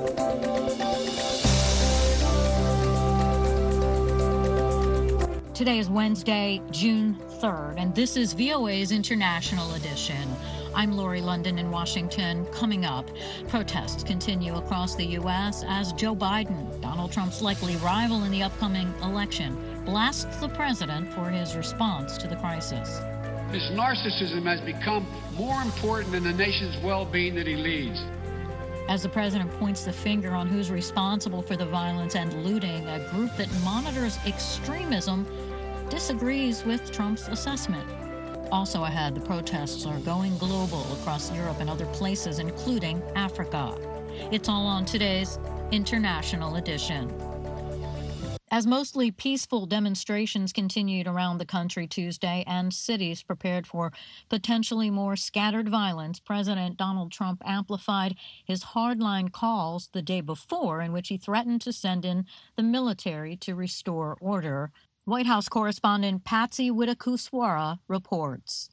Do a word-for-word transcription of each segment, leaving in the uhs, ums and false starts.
Today is Wednesday, June third, and this is V O A's International Edition. I'm Lori London in Washington. Coming up, protests continue across the U S as Joe Biden, Donald Trump's likely rival in the upcoming election, blasts the president for his response to the crisis. This narcissism has become more important than the nation's well-being that he leads. As the president points the finger on who's responsible for the violence and looting, a group that monitors extremism disagrees with Trump's assessment. Also ahead, the protests are going global across Europe and other places, including Africa. It's all on today's International Edition. As mostly peaceful demonstrations continued around the country Tuesday and cities prepared for potentially more scattered violence, President Donald Trump amplified his hardline calls the day before, in which he threatened to send in the military to restore order. White House correspondent Patsy Widakuswara reports.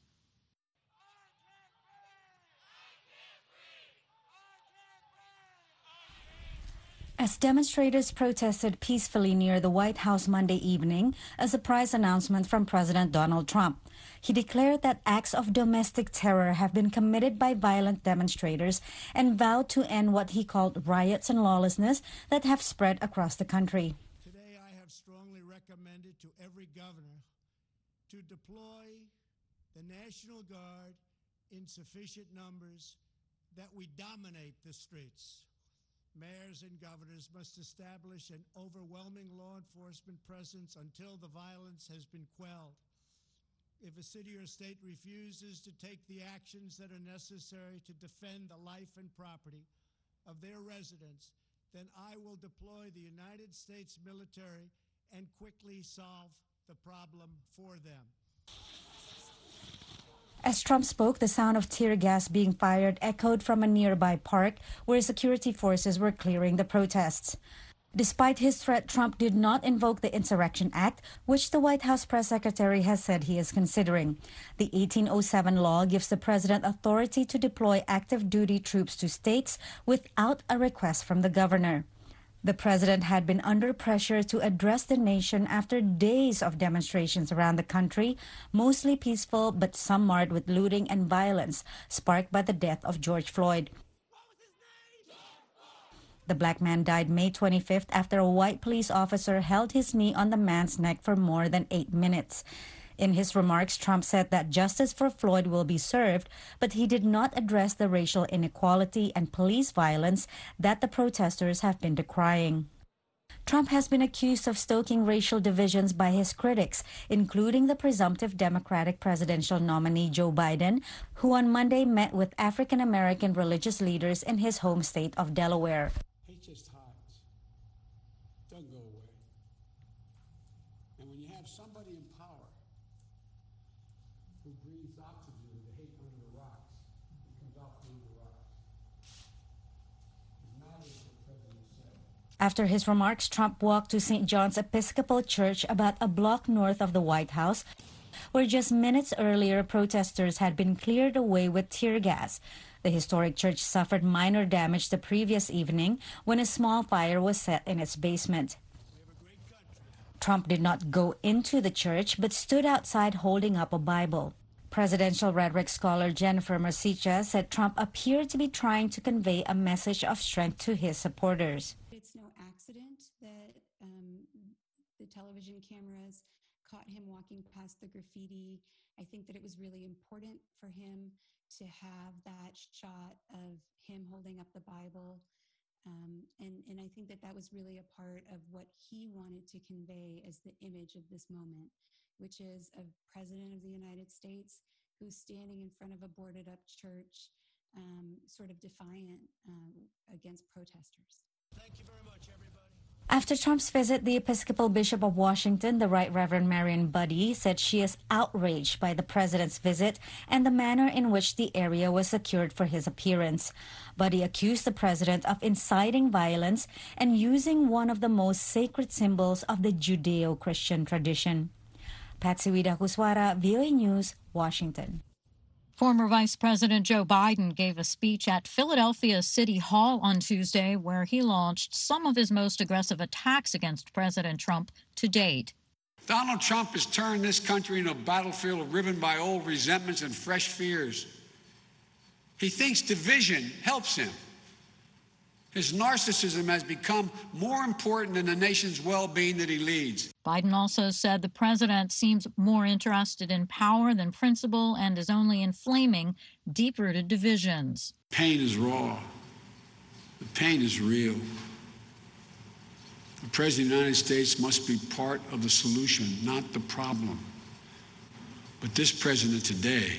As demonstrators protested peacefully near the White House Monday evening, a surprise announcement from President Donald Trump. He declared that acts of domestic terror have been committed by violent demonstrators and vowed to end what he called riots and lawlessness that have spread across the country. Today I have strongly recommended to every governor to deploy the National Guard in sufficient numbers that we dominate the streets. Mayors and governors must establish an overwhelming law enforcement presence until the violence has been quelled. If a city or state refuses to take the actions that are necessary to defend the life and property of their residents, then I will deploy the United States military and quickly solve the problem for them. As Trump spoke, the sound of tear gas being fired echoed from a nearby park where security forces were clearing the protests. Despite his threat, Trump did not invoke the Insurrection Act, which the White House press secretary has said he is considering. The eighteen oh seven law gives the president authority to deploy active duty troops to states without a request from the governor. The president had been under pressure to address the nation after days of demonstrations around the country, mostly peaceful but some marred with looting and violence sparked by the death of George Floyd. The black man died May twenty-fifth after a white police officer held his knee on the man's neck for more than eight minutes. In his remarks, Trump said that justice for Floyd will be served, but he did not address the racial inequality and police violence that the protesters have been decrying. Trump has been accused of stoking racial divisions by his critics, including the presumptive Democratic presidential nominee Joe Biden, who on Monday met with African-American religious leaders in his home state of Delaware. Hate just hides. Doesn't go away. And when you have somebody in power who breathes oxygen to hate under the rocks, it comes out through the rocks. It matters what the president said. After his remarks, Trump walked to Saint John's Episcopal Church about a block north of the White House, where just minutes earlier protesters had been cleared away with tear gas. The historic church suffered minor damage the previous evening when a small fire was set in its basement. Trump did not go into the church but stood outside holding up a Bible. Presidential rhetoric scholar Jennifer Marcicia said Trump appeared to be trying to convey a message of strength to his supporters. It's no accident that um, the television cameras caught him walking past the graffiti. I think that it was really important for him to have that shot of him holding up the Bible. Um, and, and I think that that was really a part of what he wanted to convey as the image of this moment, which is a president of the United States who's standing in front of a boarded up church, um, sort of defiant um, against protesters. Thank you very much, everybody. After Trump's visit, the Episcopal Bishop of Washington, the Right Reverend Marian Budde, said she is outraged by the president's visit and the manner in which the area was secured for his appearance. Budde accused the president of inciting violence and using one of the most sacred symbols of the Judeo-Christian tradition. Patsy Widakuswara, V O A News, Washington. Former Vice President Joe Biden gave a speech at Philadelphia City Hall on Tuesday where he launched some of his most aggressive attacks against President Trump to date. Donald Trump has turned this country into a battlefield riven by old resentments and fresh fears. He thinks division helps him. His narcissism has become more important than the nation's well-being that he leads. Biden also said the president seems more interested in power than principle and is only inflaming deep-rooted divisions. Pain is raw. The pain is real. The President of the United States must be part of the solution, not the problem. But this president today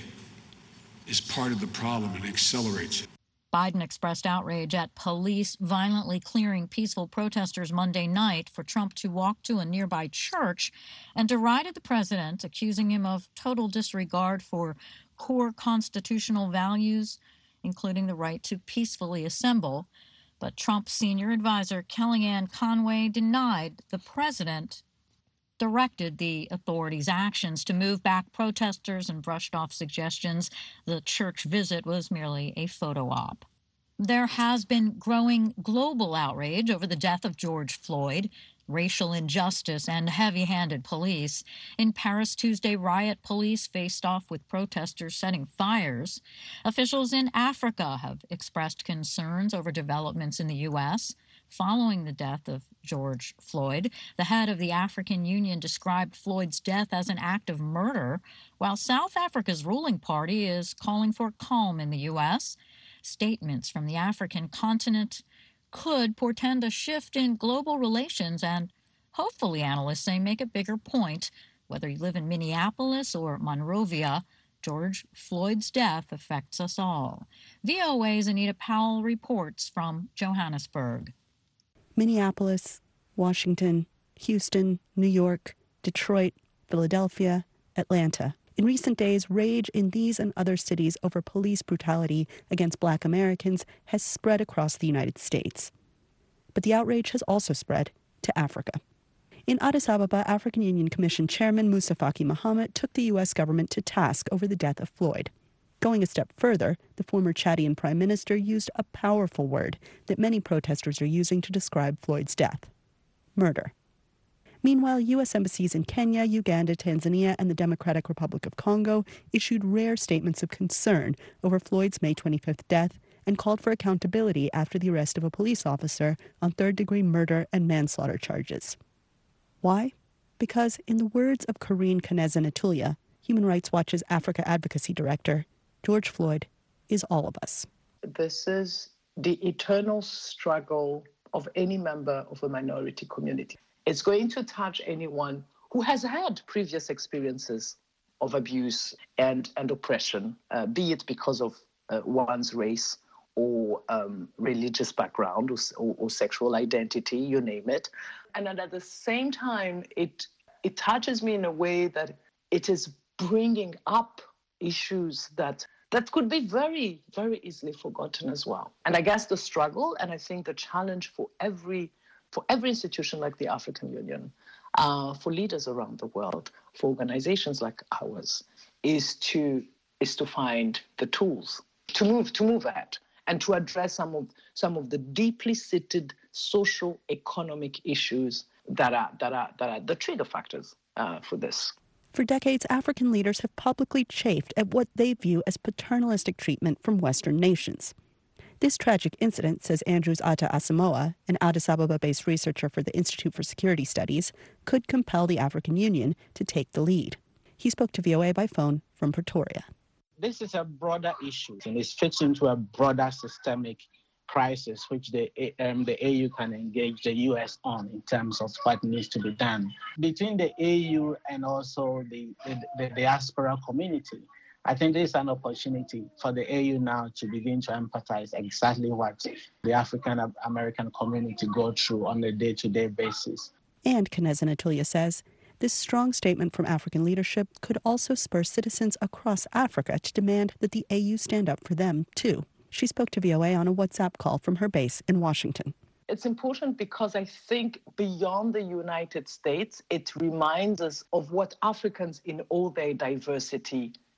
is part of the problem and accelerates it. Biden expressed outrage at police violently clearing peaceful protesters Monday night for Trump to walk to a nearby church and derided the president, accusing him of total disregard for core constitutional values, including the right to peacefully assemble. But Trump's senior advisor, Kellyanne Conway, denied the president directed the authorities' actions to move back protesters and brushed off suggestions the church visit was merely a photo op. There has been growing global outrage over the death of George Floyd, racial injustice, and heavy-handed police. In Paris Tuesday, riot police faced off with protesters setting fires. Officials in Africa have expressed concerns over developments in the U S following the death of George Floyd. The head of the African Union described Floyd's death as an act of murder, while South Africa's ruling party is calling for calm in the U S. Statements from the African continent could portend a shift in global relations and, hopefully, analysts say, make a bigger point. Whether you live in Minneapolis or Monrovia, George Floyd's death affects us all. V O A's Anita Powell reports from Johannesburg. Minneapolis, Washington, Houston, New York, Detroit, Philadelphia, Atlanta. In recent days, rage in these and other cities over police brutality against Black Americans has spread across the United States. But the outrage has also spread to Africa. In Addis Ababa, African Union Commission Chairman Moussa Faki Mohammed took the U S government to task over the death of Floyd. Going a step further, the former Chadian prime minister used a powerful word that many protesters are using to describe Floyd's death: murder. Meanwhile, U S embassies in Kenya, Uganda, Tanzania, and the Democratic Republic of Congo issued rare statements of concern over Floyd's May twenty-fifth death and called for accountability after the arrest of a police officer on third-degree murder and manslaughter charges. Why? Because, in the words of Karine Kaneza-Natulia, Human Rights Watch's Africa Advocacy Director, George Floyd is all of us. This is the eternal struggle of any member of a minority community. It's going to touch anyone who has had previous experiences of abuse and, and oppression, uh, be it because of uh, one's race or um, religious background or, or, or sexual identity, you name it. And at the same time, it it touches me in a way that it is bringing up issues that that could be very, very easily forgotten as well. And I guess the struggle, and I think the challenge for every for every institution like the African Union, uh, for leaders around the world, for organizations like ours, is to is to find the tools to move to move at and to address some of some of the deeply seated social economic issues that are that are that are the trigger factors uh, for this. For decades, African leaders have publicly chafed at what they view as paternalistic treatment from Western nations. This tragic incident, says Andrews Atta Asamoah, an Addis Ababa-based researcher for the Institute for Security Studies, could compel the African Union to take the lead. He spoke to V O A by phone from Pretoria. This is a broader issue, and it fits into a broader systemic crisis, which the, um, the A U can engage the U S on in terms of what needs to be done. Between the A U and also the, the, the diaspora community, I think there's an opportunity for the A U now to begin to empathize exactly what the African American community go through on a day-to-day basis. And Kaneza-Natulia says this strong statement from African leadership could also spur citizens across Africa to demand that the A U stand up for them, too. She spoke to V O A on a WhatsApp call from her base in Washington. It's important because I think beyond the United States, it reminds us of what Africans in all their diversity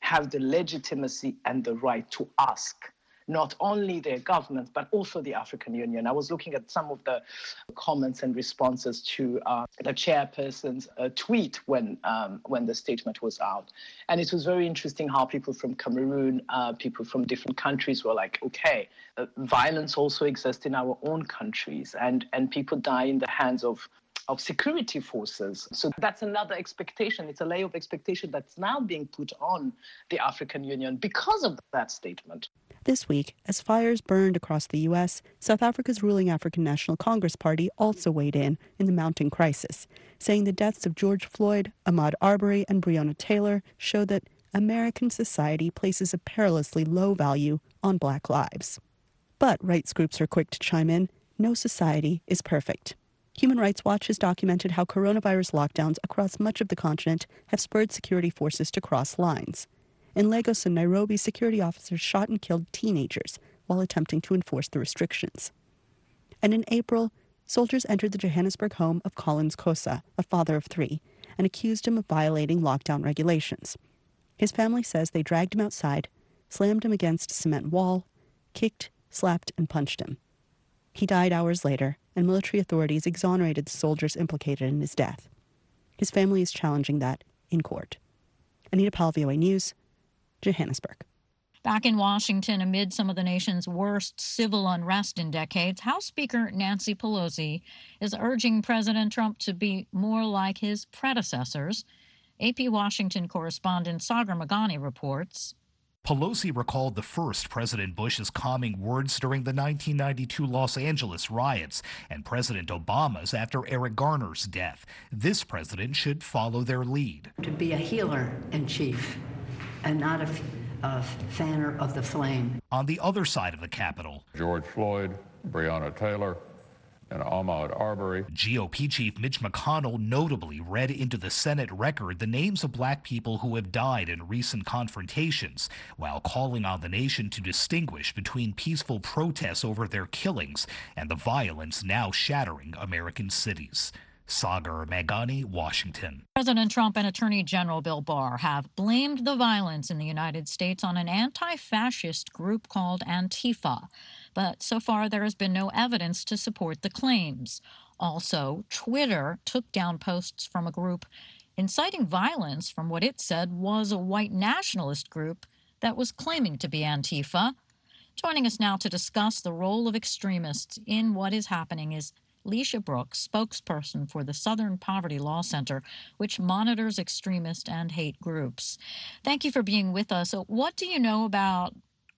have the legitimacy and the right to ask not only their government, but also the African Union. I was looking at some of the comments and responses to uh, the chairperson's uh, tweet when um, when the statement was out. And it was very interesting how people from Cameroon, uh, people from different countries were like, okay, uh, violence also exists in our own countries, and, and people die in the hands of of security forces. So that's another expectation. It's a layer of expectation that's now being put on the African Union because of that statement. This week, as fires burned across the U S, South Africa's ruling African National Congress Party also weighed in in the mounting crisis, saying the deaths of George Floyd, Ahmaud Arbery, and Breonna Taylor show that American society places a perilously low value on Black lives. But rights groups are quick to chime in. No society is perfect. Human Rights Watch has documented how coronavirus lockdowns across much of the continent have spurred security forces to cross lines. In Lagos and Nairobi, security officers shot and killed teenagers while attempting to enforce the restrictions. And in April, soldiers entered the Johannesburg home of Collins Kosa, a father of three, and accused him of violating lockdown regulations. His family says they dragged him outside, slammed him against a cement wall, kicked, slapped, and punched him. He died hours later, and military authorities exonerated the soldiers implicated in his death. His family is challenging that in court. Anita Powell, V O A News, Johannesburg. Back in Washington, amid some of the nation's worst civil unrest in decades, House Speaker Nancy Pelosi is urging President Trump to be more like his predecessors. A P Washington correspondent Sagar Meghani reports. Pelosi recalled the first President Bush's calming words during the nineteen ninety-two Los Angeles riots and President Obama's after Eric Garner's death. This president should follow their lead. To be a healer in chief and not a, a fanner of the flame. On the other side of the Capitol, George Floyd, Breonna Taylor, and Ahmaud Arbery. G O P Chief Mitch McConnell notably read into the Senate record the names of black people who have died in recent confrontations, while calling on the nation to distinguish between peaceful protests over their killings and the violence now shattering American cities. Sagar Meghani, Washington. President Trump and Attorney General Bill Barr have blamed the violence in the United States on an anti-fascist group called Antifa. But so far, there has been no evidence to support the claims. Also, Twitter took down posts from a group inciting violence from what it said was a white nationalist group that was claiming to be Antifa. Joining us now to discuss the role of extremists in what is happening is Leisha Brooks, spokesperson for the Southern Poverty Law Center, which monitors extremist and hate groups. Thank you for being with us. So what do you know about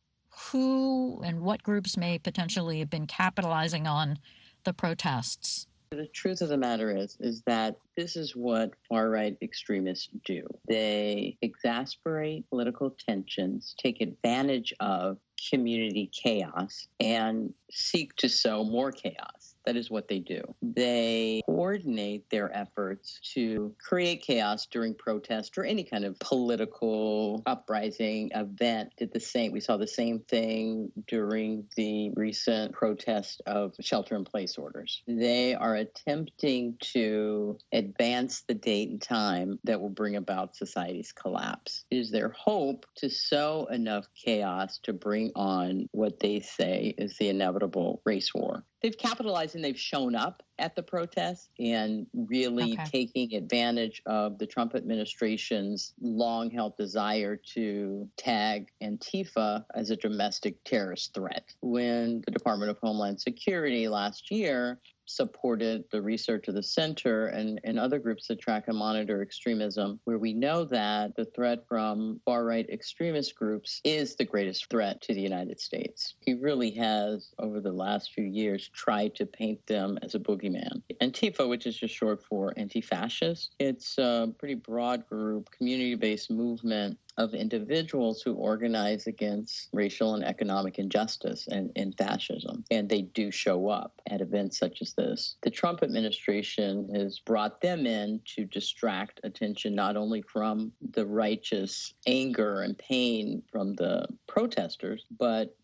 who and what groups may potentially have been capitalizing on the protests? The truth of the matter is, is that this is what far-right extremists do. They exasperate political tensions, take advantage of community chaos, and seek to sow more chaos. That is what they do. They coordinate their efforts to create chaos during protest or any kind of political uprising event. Did the same. We saw the same thing during the recent protest of shelter-in-place orders. They are attempting to advance the date and time that will bring about society's collapse. It is their hope to sow enough chaos to bring on what they say is the inevitable race war. They've capitalized and they've shown up at the protests and really okay. taking advantage of the Trump administration's long-held desire to tag Antifa as a domestic terrorist threat. When the Department of Homeland Security last year supported the research of the center and, and other groups that track and monitor extremism, where we know that the threat from far-right extremist groups is the greatest threat to the United States. He really has, over the last few years, tried to paint them as a boogeyman. Antifa, which is just short for anti-fascist, it's a pretty broad group, community-based movement of individuals who organize against racial and economic injustice and, and fascism. And they do show up at events such as this. The Trump administration has brought them in to distract attention not only from the righteous anger and pain from the protesters, but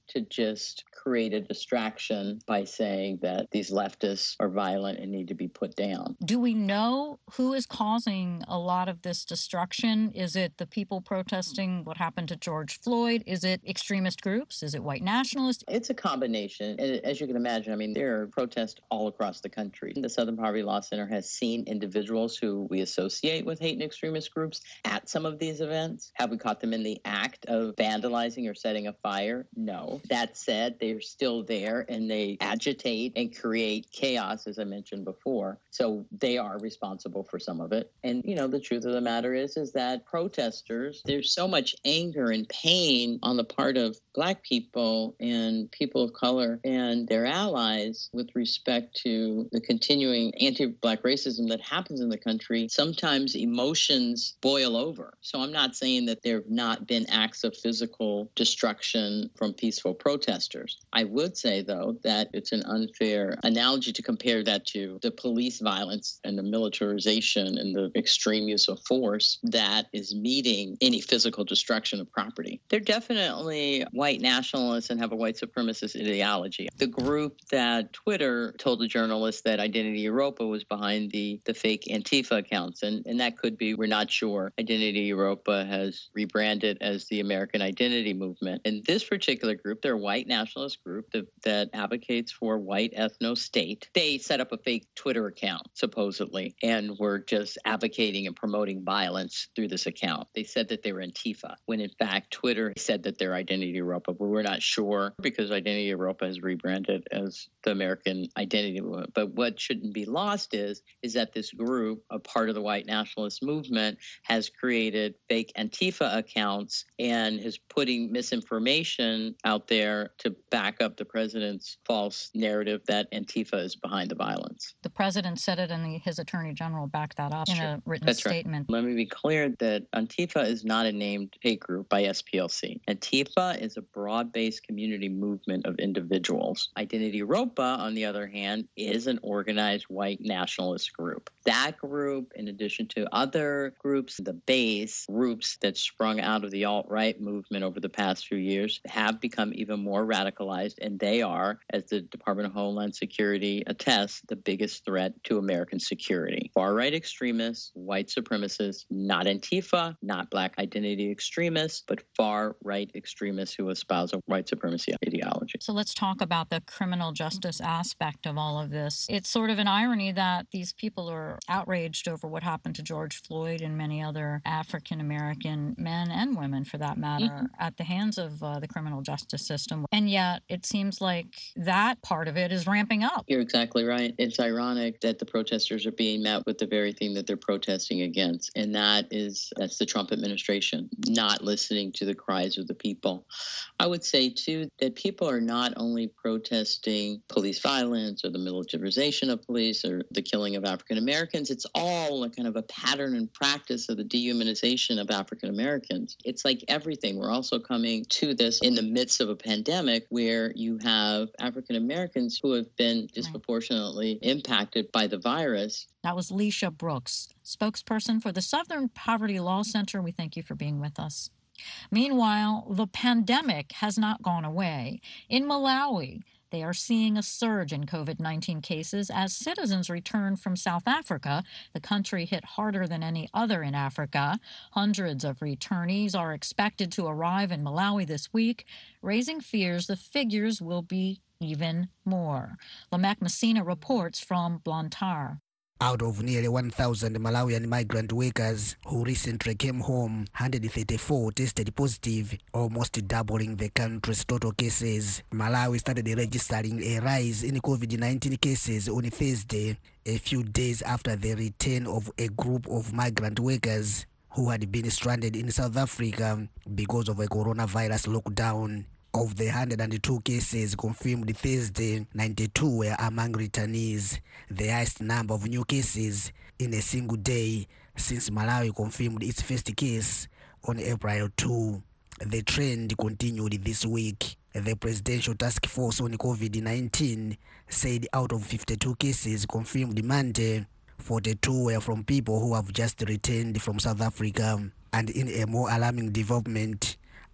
to just create a distraction by saying that these leftists are violent and need to be put down. Do we know who is causing a lot of this destruction? Is it the people protesting what happened to George Floyd? Is it extremist groups? Is it white nationalists? It's a combination. As you can imagine, I mean, there are protests all across the country. The Southern Poverty Law Center has seen individuals who we associate with hate and extremist groups at some of these events. Have we caught them in the act of vandalizing or setting a fire? No. That said, they're still there and they agitate and create chaos, as I mentioned before. So they are responsible for some of it. And, you know, the truth of the matter is, is that protesters, there's so much anger and pain on the part of Black people and people of color and their allies with respect to the continuing anti-Black racism that happens in the country. Sometimes emotions boil over. So I'm not saying that there have not been acts of physical destruction from peaceful protesters. I would say, though, that it's an unfair analogy to compare that to the police violence and the militarization and the extreme use of force that is meeting any physical destruction of property. They're definitely white nationalists and have a white supremacist ideology. The group that Twitter told the journalist that Identity Europa was behind the, the fake Antifa accounts, and, and that could be, we're not sure. Identity Europa has rebranded as the American Identity Movement. And this particular group, they're a white nationalist group that, that advocates for white ethno-state. They set up a fake Twitter account, supposedly, and were just advocating and promoting violence through this account. They said that they were Antifa, when in fact Twitter said that they're Identity Europa, but we're not sure because Identity Europa has rebranded as the American Identity Movement. But what shouldn't be lost is, is that this group, a part of the white nationalist movement, has created fake Antifa accounts and is putting misinformation out there to back up the president's false narrative that Antifa is behind the violence. The president said it and the, his attorney general backed that up That's in true. a written That's statement. Right. Let me be clear that Antifa is not a named hate group by S P L C. Antifa is a broad-based community movement of individuals. Identity Europa, on the other hand, is an organized white nationalist group. That group, in addition to other groups, the base groups that sprung out of the alt-right movement over the past few years, have become even more radicalized, and they are, as the Department of Homeland Security attests, the biggest threat to American security. Far-right extremists, white supremacists, not Antifa, not Black identity extremists, but far-right extremists who espouse a white supremacy ideology. So let's talk about the criminal justice aspect of all of this. It's sort of an irony that these people are outraged over what happened to George Floyd and many other African-American men and women, for that matter, mm-hmm. at the hands of uh, the criminal justice system. And yet it seems like that part of it is ramping up. You're exactly right. It's ironic that the protesters are being met with the very thing that they're protesting against. And that is, that's the Trump administration, not listening to the cries of the people. I would say, too, that people are not only protesting police violence or the militarization of police or the killing of African Americans. It's all a kind of a pattern and practice of the dehumanization of African Americans. It's like everything. We're also coming to this in the midst of a pandemic where you have African Americans who have been disproportionately impacted by the virus. That was Leisha Brooks, spokesperson for the Southern Poverty Law Center. We thank you for being with us. Meanwhile, the pandemic has not gone away. In Malawi, they are seeing a surge in COVID nineteen cases as citizens return from South Africa, the country hit harder than any other in Africa. Hundreds of returnees are expected to arrive in Malawi this week, raising fears the figures will be even more. Lamek Messina reports from Blantyre. Out of nearly one thousand Malawian migrant workers who recently came home, one hundred thirty-four tested positive, almost doubling the country's total cases. Malawi started registering a rise in COVID nineteen cases on Thursday, a few days after the return of a group of migrant workers who had been stranded in South Africa because of a coronavirus lockdown. Of the one hundred two cases confirmed Thursday, ninety-two were among returnees, the highest number of new cases in a single day since Malawi confirmed its first case on April second. The trend continued this week. The Presidential Task Force on COVID nineteen said out of fifty-two cases confirmed Monday, forty-two were from people who have just returned from South Africa. And in a more alarming development,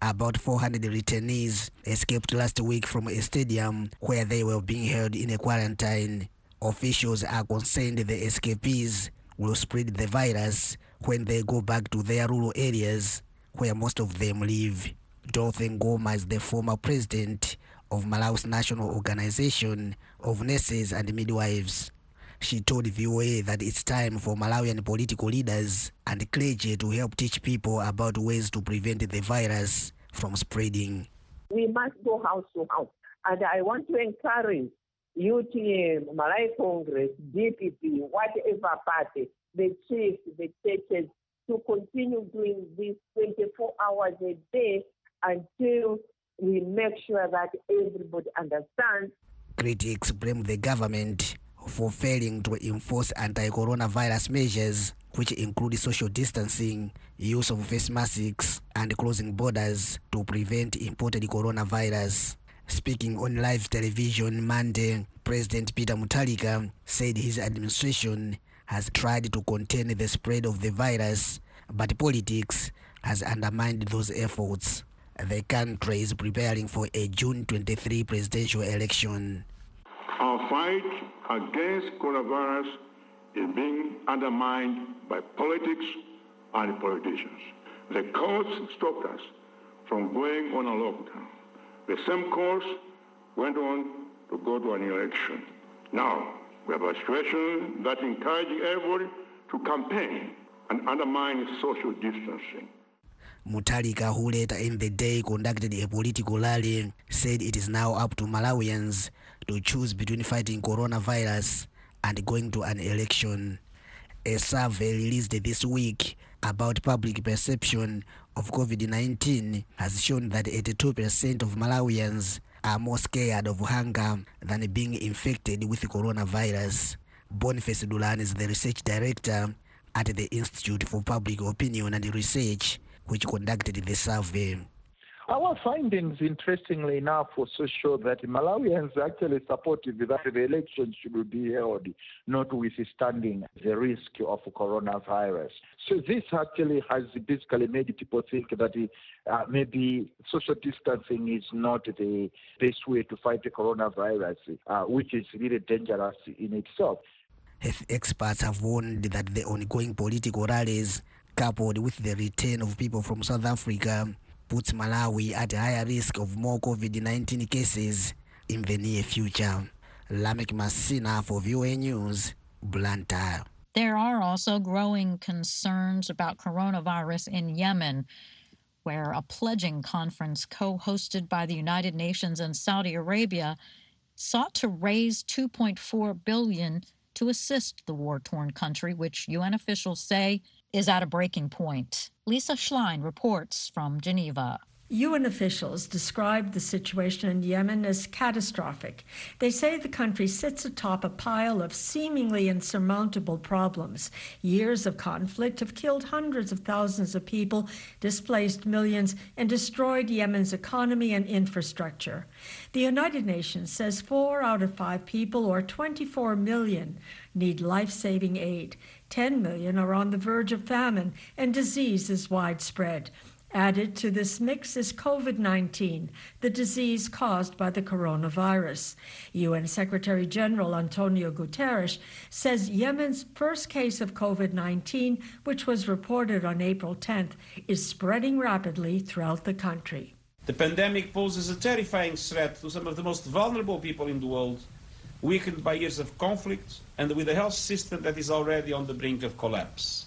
About four hundred returnees escaped last week from a stadium where they were being held in a quarantine. Officials are concerned the escapees will spread the virus when they go back to their rural areas where most of them live. Dorothy Ngoma is the former president of Malawi's National Organization of Nurses and Midwives. She told V O A that it's time for Malawian political leaders and clergy to help teach people about ways to prevent the virus from spreading. We must go house to house. And I want to encourage U T M, Malawi Congress, D P P, whatever party, the chiefs, the churches, to continue doing this twenty-four hours a day until we make sure that everybody understands. Critics blame the government for failing to enforce anti-coronavirus measures, which include social distancing, use of face masks, and closing borders to prevent imported coronavirus. Speaking on live television Monday, President Peter Mutharika said his administration has tried to contain the spread of the virus, but politics has undermined those efforts. The country is preparing for a June twenty-third presidential election. Our fight against coronavirus is being undermined by politics and politicians. The courts stopped us from going on a lockdown. The same course went on to go to an election. Now, we have a situation that encourages everybody to campaign and undermine social distancing. Mutharika, who later in the day conducted a political rally, said it is now up to Malawians to choose between fighting coronavirus and going to an election. A survey released this week about public perception of COVID nineteen has shown that eighty-two percent of Malawians are more scared of hunger than being infected with coronavirus. Boniface Dulan is the research director at the Institute for Public Opinion and Research, which conducted the survey. Our findings, interestingly enough, also show that Malawians are actually supportive that the election should be held, notwithstanding the risk of coronavirus. So this actually has basically made people think that uh, maybe social distancing is not the best way to fight the coronavirus, uh, which is really dangerous in itself. Health experts have warned that the ongoing political rallies, coupled with the return of people from South Africa, puts Malawi at a higher risk of more COVID nineteen cases in the near future. Lamek Masina for V O A News, Blantyre. There are also growing concerns about coronavirus in Yemen, where a pledging conference co-hosted by the United Nations and Saudi Arabia sought to raise two point four billion dollars to assist the war-torn country, which U N officials say is at a breaking point. Lisa Schlein reports from Geneva. U N officials described the situation in Yemen as catastrophic. They say the country sits atop a pile of seemingly insurmountable problems. Years of conflict have killed hundreds of thousands of people, displaced millions, and destroyed Yemen's economy and infrastructure. The United Nations says four out of five people, or twenty-four million, need life-saving aid. ten million are on the verge of famine, and disease is widespread. Added to this mix is COVID nineteen, the disease caused by the coronavirus. U N Secretary General Antonio Guterres says Yemen's first case of COVID nineteen, which was reported on April tenth, is spreading rapidly throughout the country. The pandemic poses a terrifying threat to some of the most vulnerable people in the world, weakened by years of conflict and with a health system that is already on the brink of collapse.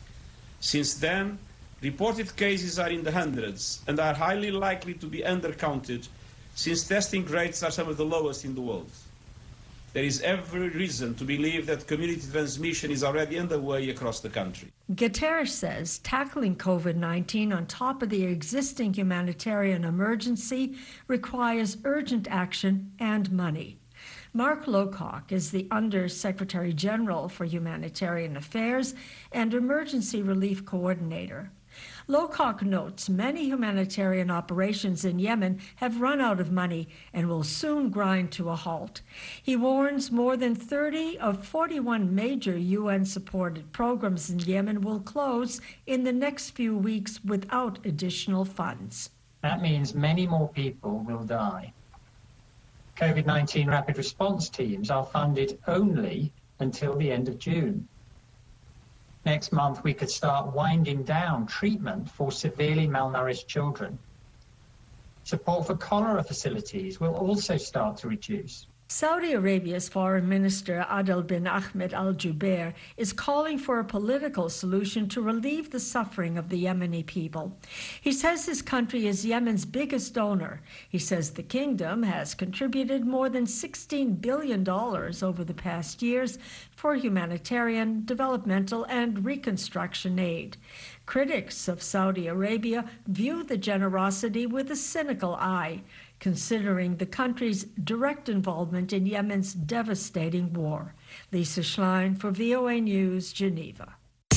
Since then, reported cases are in the hundreds and are highly likely to be undercounted, since testing rates are some of the lowest in the world. There is every reason to believe that community transmission is already underway across the country. Guterres says tackling COVID nineteen on top of the existing humanitarian emergency requires urgent action and money. Mark Lowcock is the Under Secretary General for Humanitarian Affairs and Emergency Relief Coordinator. Lowcock notes many humanitarian operations in Yemen have run out of money and will soon grind to a halt. He warns more than thirty of forty-one major U N-supported programs in Yemen will close in the next few weeks without additional funds. That means many more people will die. COVID nineteen rapid response teams are funded only until the end of June. Next month, we could start winding down treatment for severely malnourished children. Support for cholera facilities will also start to reduce. Saudi Arabia's Foreign Minister Adel bin Ahmed Al Jubeir is calling for a political solution to relieve the suffering of the Yemeni people. He says his country is Yemen's biggest donor. He says the kingdom has contributed more than sixteen billion dollars over the past years for humanitarian, developmental, and reconstruction aid. Critics of Saudi Arabia view the generosity with a cynical eye, considering the country's direct involvement in Yemen's devastating war. Lisa Schlein for V O A News, Geneva.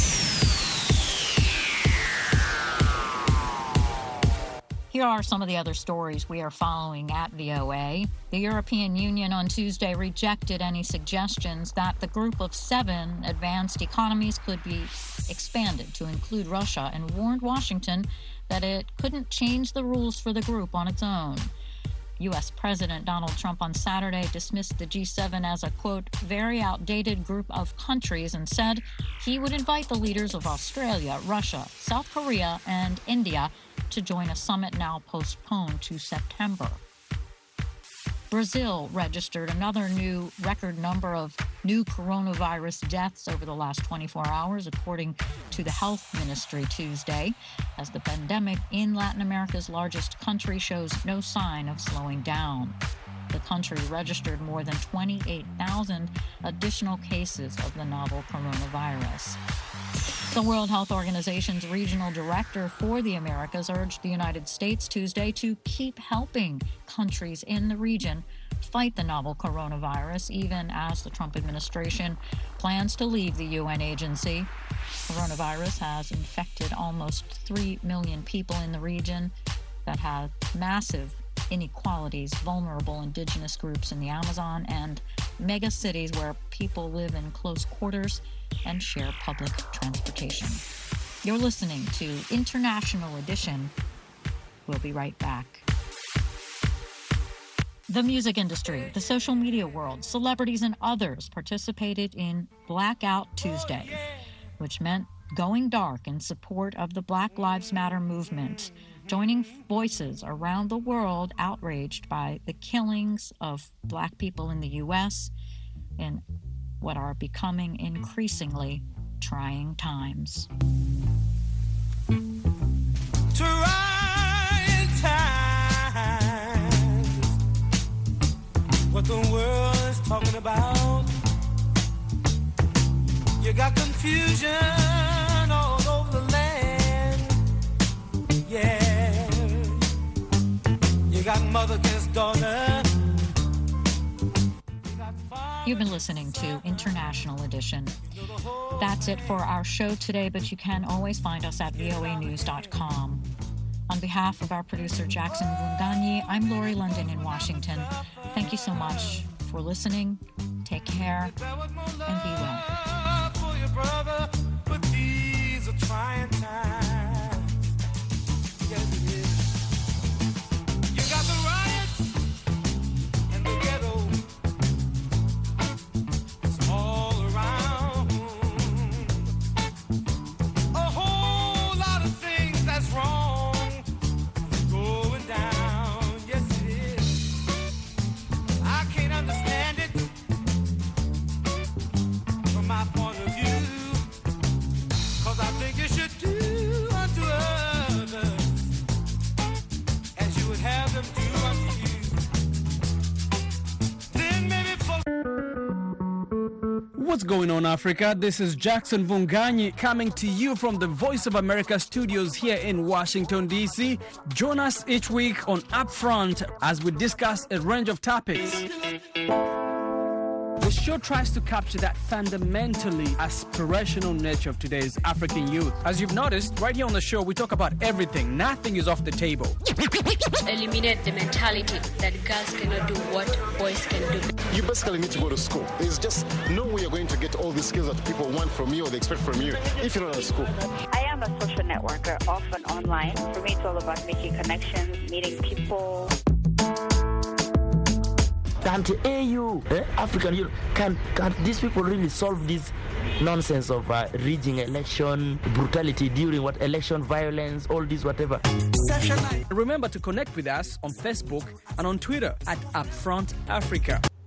Here are some of the other stories we are following at V O A. The European Union on Tuesday rejected any suggestions that the group of seven advanced economies could be expanded to include Russia and warned Washington that it couldn't change the rules for the group on its own. U S President Donald Trump on Saturday dismissed the G seven as a, quote, very outdated group of countries and said he would invite the leaders of Australia, Russia, South Korea, and India to join a summit now postponed to September. Brazil registered another new record number of new coronavirus deaths over the last twenty-four hours, according to the health ministry Tuesday, as the pandemic in Latin America's largest country shows no sign of slowing down. The country registered more than twenty-eight thousand additional cases of the novel coronavirus. The World Health Organization's regional director for the Americas urged the United States Tuesday to keep helping countries in the region fight the novel coronavirus, even as the Trump administration plans to leave the U N agency. Coronavirus has infected almost three million people in the region that have massive inequalities, vulnerable indigenous groups in the Amazon, and mega cities where people live in close quarters and share public transportation. You're listening to International Edition. We'll be right back. The music industry, the social media world, celebrities, and others participated in Blackout Tuesday, which meant going dark in support of the Black Lives Matter movement, joining voices around the world outraged by the killings of Black people in the U S in what are becoming increasingly trying times. Trying times, what the world is talking about. You got confusion all over the land, yeah. You got mother against daughter. You've been listening to International Edition. That's it for our show today, but you can always find us at V O A news dot com. On behalf of our producer, Jackson Vunganyi, I'm Lori London in Washington. Thank you so much for listening. Take care and be well. What's going on, Africa? This is Jackson Vunganyi coming to you from the Voice of America studios here in Washington, D C. Join us each week on Upfront as we discuss a range of topics. The show tries to capture that fundamentally aspirational nature of today's African youth. As you've noticed, right here on the show, we talk about everything. Nothing is off the table. Eliminate the mentality that girls cannot do what boys can do. You basically need to go to school. There's just no way you're going to get all the skills that people want from you or they expect from you if you're not at school. I am I'm a social networker, often online. For me, it's all about making connections, meeting people. Can't A U, eh, African Union, can can these people really solve this nonsense of uh, rigging election, brutality during what election, violence, all this whatever? Remember to connect with us on Facebook and on Twitter at Upfront Africa.